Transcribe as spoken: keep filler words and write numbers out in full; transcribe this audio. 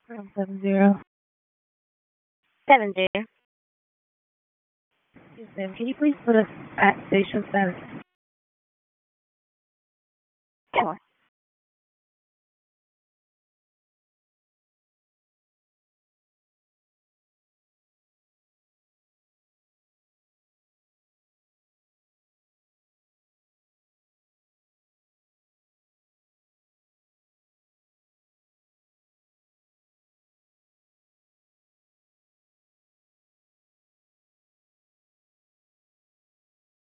From seven zero. Seven zero. Yes, ma'am. Can you please put us at station status? Sure.